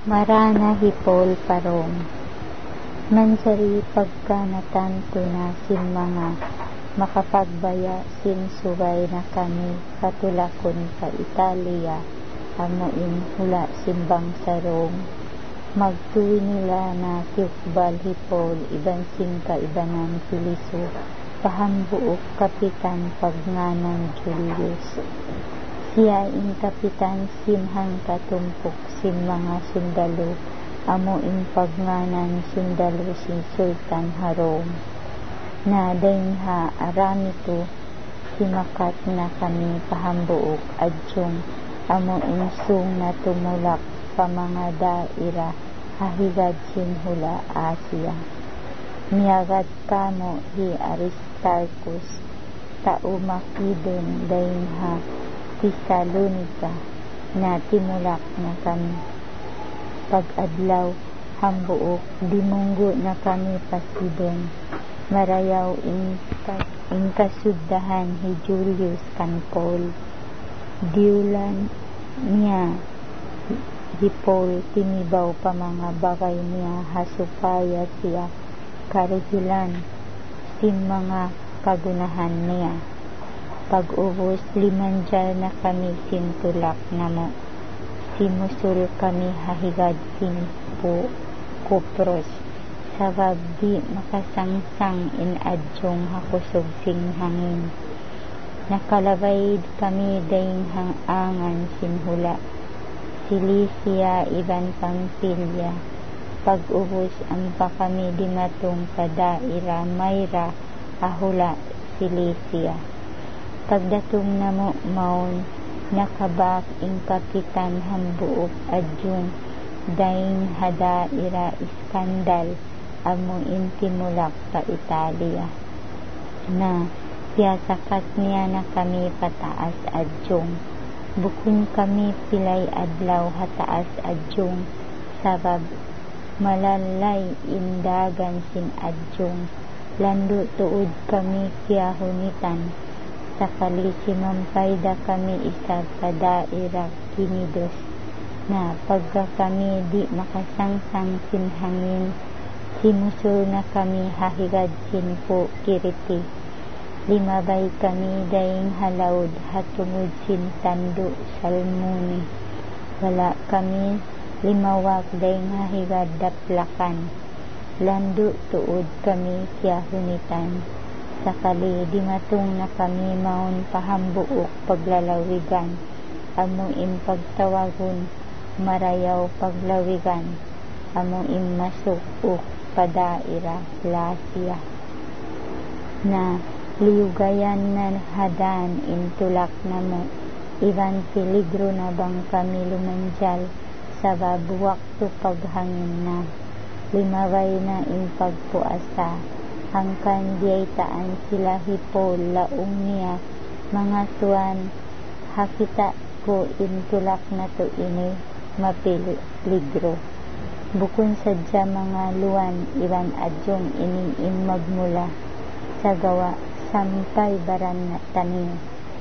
Marana hipol parong mansari pagkanatan tuna sin mga makapagbaya sin suway na kami katulakon ka Italia amuin hula simbang sarong magtuwi nila na tiukbal hipol iban sing kaibanan Filiso pahambuok kapitan pagnganan Julius siya in kapitan simhang katumpok sin mga sundalo amo in pagnganan sundalo sin Sultan Harong na dainha aramito simakat na kami pahambuok adjong amo in sung na tumulak pa mga daira hahigad sin hula Asia miyagad kamo hi Aristarchus tao Makidon dainha Tesalonica na timulak na kami pag-adlaw hambuok dimunggo na kami pasidon marayaw in kasuddahan hi Julius kan Paul diulan niya hi Paul tinibaw pa mga bagay niya hasupaya siya karigilan sin mga kagunahan niya pag-ubos limandyal na kami sintulak na mo simusul kami hahigad sin po Kupros sabab di makasangsang in adjong hakusog sing hangin nakalabay kami daing hangangan sin hula Cilicia iban Pampilya pag-ubos ang pa kami dimatong kadaira Mayra ahula Cilicia pagdatong na mo maon nakabak in kapitan hambuok adjung daing hadaira Iskandal amo in timulak sa Italia na piyasakat niya na kami pataas adjung bukun kami pilay adlaw hataas adjung sabab malalay indagan sin adjung lando tuod kami kiyahunitan sakali simampayda kami isa sa daira Kinidos na pagka kami di makasangsang sin hangin simusul na kami hahigad sin po Kiriti limabay kami daing halawd hatungod sin tando Salmone wala kami limawak daing hahigad daplakan lando tuod kami kiyahunitan sakali dimatong na kami maon pahambuok paglalawigan amo in pagtawagon marayaw paglawigan amo in masukok padaira Lasya na liugayan na hadan in tulak na mo iban peligro na bang kami lumandyal sabab wakto paghangin na limaway na in pagpuasa hangkan diyaitaan sila hipol laong niya mga tuan hakita ko intulak na to ini mapeligro bukun sadya mga luwan iwan adjong ining magmula sa gawa sampay baran na tanin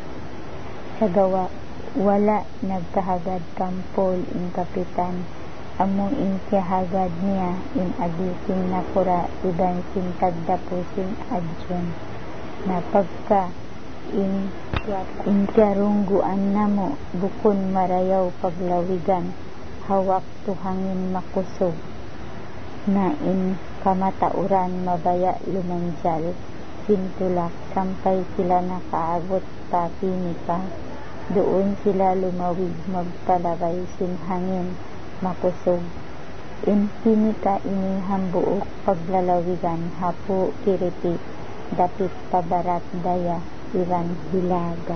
sa gawa wala nagkahagad kampol in kapitan amo in kihagad niya in agising na pura iban sin tagdapusin adjong na pagka in karungguan na mo bukon marayaw paglawigan hawak tuhangin makusog na in kamatauran mabaya lumandyal sintulak sampay sila nakaabot pa pinika doon sila lumawig magpalabay sin hangin makusog in pinika ini hambuok paglalawigan hapo Kiriti dapit pabarat daya iwan hilaga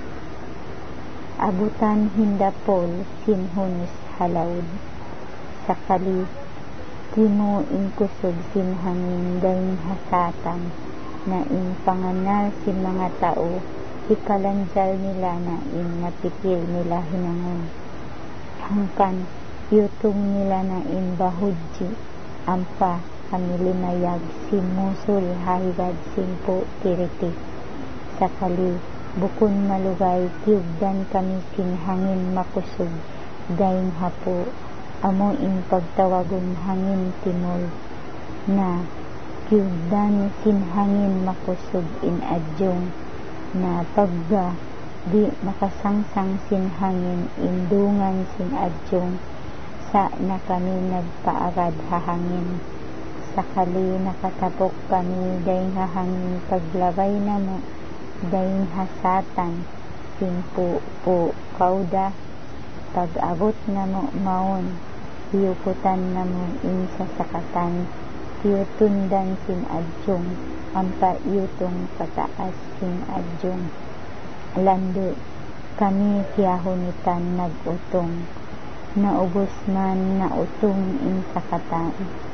abutan hindapol sinhunus halawd sakali timo in kusog sin hangin daing hasatan na in panganal sin mga tao ikalandyal nila na in napipil nila hinangon hangkan yutong nila na in bahudji ampa kami limayag simusul hahigad simpo Kiriti sakali bukon malugay tiugdan kami sin hangin makusog daing hapo amo in pagtawagon hangin timol na kyugdan sin hangin makusog in adyong na pagga di makasangsang sin hangin indungan sin adyong sa na kami nagpaarad hahangin sakali nakatapok kami daing hahangin paglabay na mo daing hasatan sin po kauda pag-abot na mo maon hiyukutan na mo in sa sakatan hiyutundan sin adyong ampa yutong pataas sin adyong lando kami kiyahunitan nagutong naubos man na utong in sakatan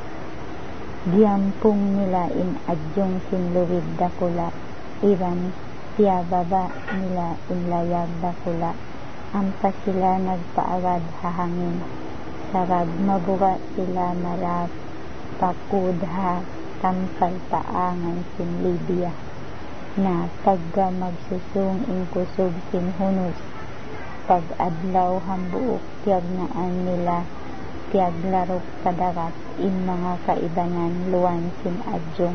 diyampong nila in adyong sinluwid dakula iran tiya baba nila in layag dakula ampa sila nagpaawad hahangin sarag mabuka sila marap pakudha tampal paangan sin Libya na pagga magsusong in kusog sin hunos pag adlaw hambuok tiyagnaan nila tiyaglarok padarat in mga kaibanan luwan sin adyong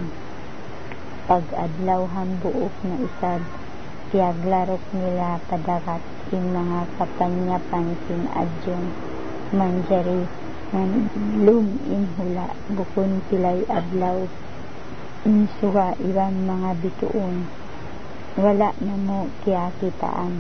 pag adlaw hambuok na isad tiyaglarok nila padarat in mga kapanyapan sin adyong manjari lum in hula bukon pilay adlaw in suga iban mga bituon wala na mo kiyakitaan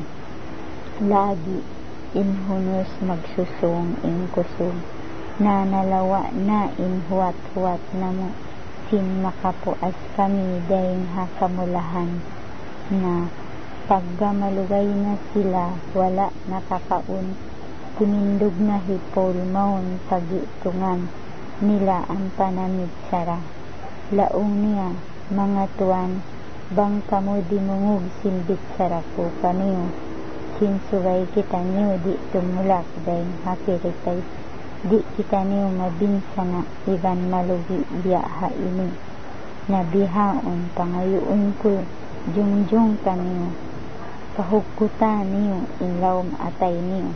lagi in hunos magsusong in kusog na nalawa na in huwat-huwat na mo sin makapuas kami daing hakamulahan na pagga malugay na sila wala nakakaun tinindog na hipol maon pagitungan nila ang panamid sara laong niya mga tuwan bang kamo dimungog simbit sara ko kaniyo sinsugay kita niyo di tumulak daing hakiritay di kita niyo mabinsa na iban malugi biyaha ini nabihaon pangayuon ko jungjong kaniyo pahukutan niyo inlawm atay niyo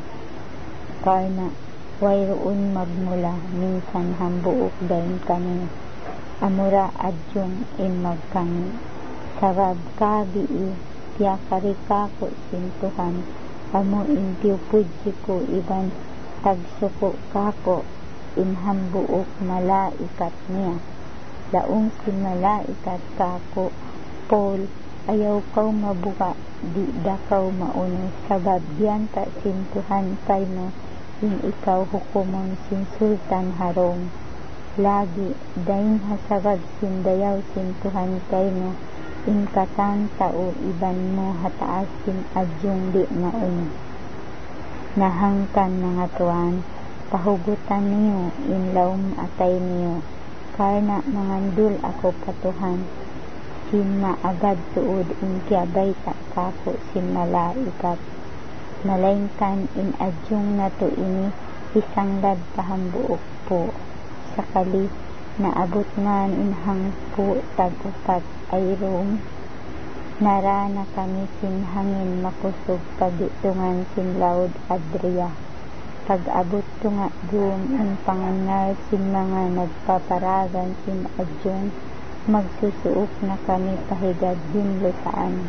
karna wayroon magmula minsan hambuok daing kaniyo amura adyong in magkang sarab kabi tiyakarika ko sintuhan amo intiyo pudsi ko iban tagsuko kako in hambuok malaikat niya laong si malaikat kako Paul ayaw kaw mabuka di dakaw mauno sabab diyan ta sintuhan kay mo in ikaw hukumon sin sultan harong lagi daing hasagag sindayaw sintuhan kay mo in katan tao iban mo hataas sin adyong di mauno nahangkan mga tuwan pahugutan niyo in lawm atay niyo karna mangandul ako patuhan sin maagad tuod in kiabay ta kako sin malaikat malaingkan in adyong nato ini isanglad pahambuok po sakali naabot man in hangpo tag-upat ay room narana kami sin hangin makusog pagitungan sin laod Adria pag-abot tunga doon in panganar sin mga nagpaparagan sin adyong magsusuok na kami pahigad din lusaan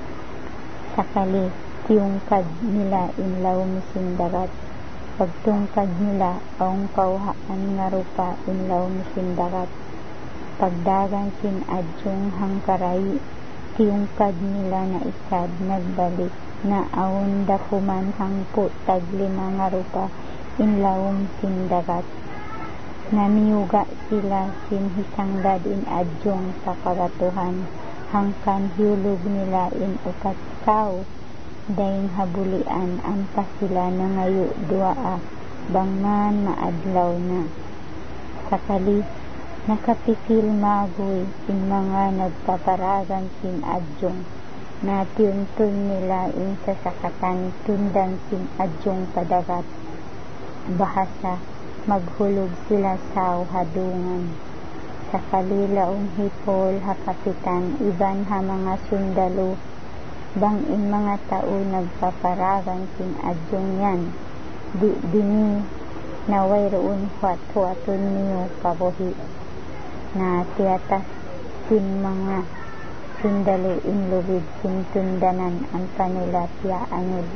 sakali tiyungkad nila in lawm sin darat pagtungkad nila aong kauhaan nga rupa in lawm sin darat pagdagan sin adyong hangkaray tiyungkad nila na isad nagbalik na awon dakuman hangpo taglima nga rupa in lawm sin darat naniuga sila sin hisanglad in adyong pakabatuhan hangkan hulog nila in upat kao daing habulian ampa sila nangayo duaa bangman maadlaw na sakali nakapikil magoy in mga nagpaparagan sin adyong na tiyuntun nila in sasakatan tundan sin adyong padagat bahasa maghulog sila sa hadungan sakali laong hipol hakapitan iban ha mga sundalo bang in mga tao nagpaparagan sin adyong yan di dini na wayroon huat-huaton niyo pabuhi na tiyatas sin mga sundalo in lubid sintundanan ang panila tiya anod.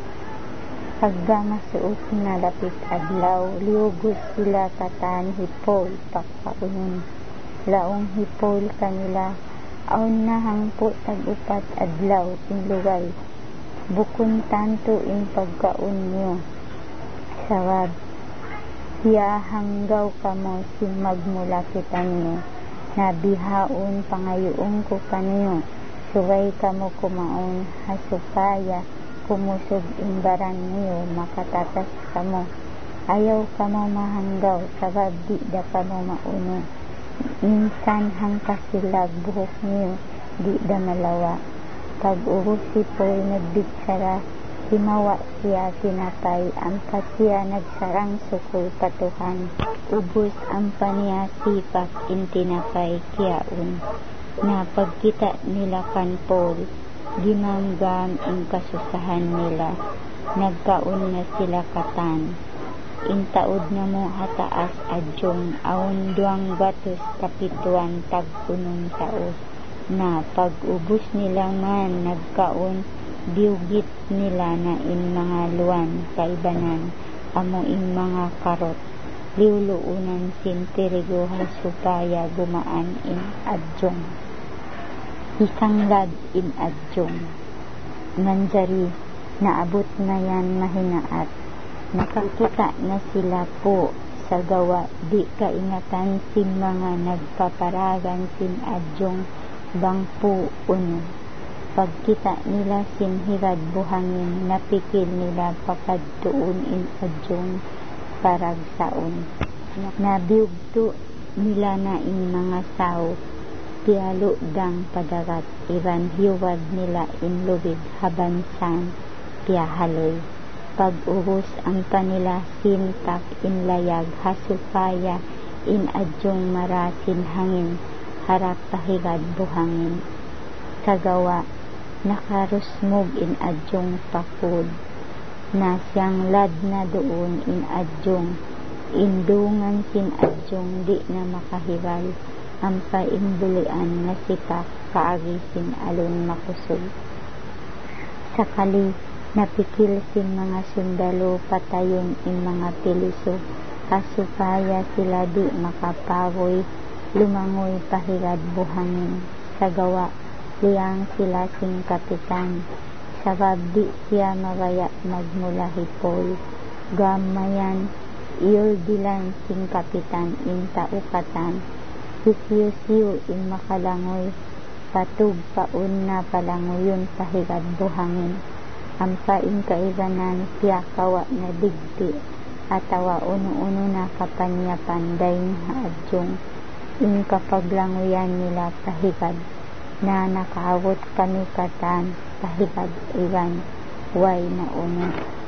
Pagga masuot na lapit adlaw, liugos sila katan hipol pakpaunon. Laong hipol kanila, aun na hangpo tag-upat adlaw in luway. Bukon tanto in pagkaon niyo. Sawab, hiya hanggaw kamo sin magmula kita niyo. Nabihaon pangayuong ko kaniyo. Suway kamo kumaon hasupaya. Kumusog imbaran niyo makatatas kamo. Ayaw kamo mahanggaw sabab di da kamo mauno. Minsan hangkasilag buhok niyo di da malawa. Pag urusi po'y nagbigsara, himawa siya tinapay, ampat siya nagsarang sukul patuhan. Ubos ang paniya sipak in tinapay kiyaon. Na pagkita nila kanpol, ginamgam ang kasusahan nila. Nagkaon na sila katan. Intaod na mo hataas adyong aon duang batos kapituan tagpunong tao. Na pag-ubos nila man nagkaon, biugit nila na in mga luwan kaibanan, amo in mga karot. Liuluunan sin tirigo hasupaya gumaan in adyong. Isanglad in adyong. Manjari, naabot na yan mahinaat. Nakakita na sila po sa gawa, di kaingatan sin mga nagpaparagan sin adyong bangpo uno. Pagkita nila sin hirad buhangin, napikil nila pakadtuon in adyong paragsaon. Nabiugto nila na in mga sao, pialo dang padarat, iran hiwad nila in lubid habansan, piyahaloy. Pag-uhos ang panila sintak in layag hasupaya in adyong marasin hangin, harap pahigad buhangin. Sa gawa, nakarusmog in adyong pakod, na siyang lad na doon in adyong, indungan sin adyong di na makahibal, ang paimbulian na sipak kaagi sin alon makusog. Sakali, napikil sin mga sundalo patayon in mga piliso, hasupaya sila di makapawoy, lumangoy pahigad buhangin. Sa gawa, liyang sila sing kapitan, sabab di siya mabaya magmula hipol. Gamayan, iuldilan sing kapitan in taukatan, sisiyo in makalangoy, patug paun na palangoyon pahigad buhangin. Ampa in kaibanan, piyakawa na digdi, atawa uno-uno na kapanyapan daing adyong. In kapaglanguyan nila pahigad, na nakaawot kami katan pahigad iwan, way na uno.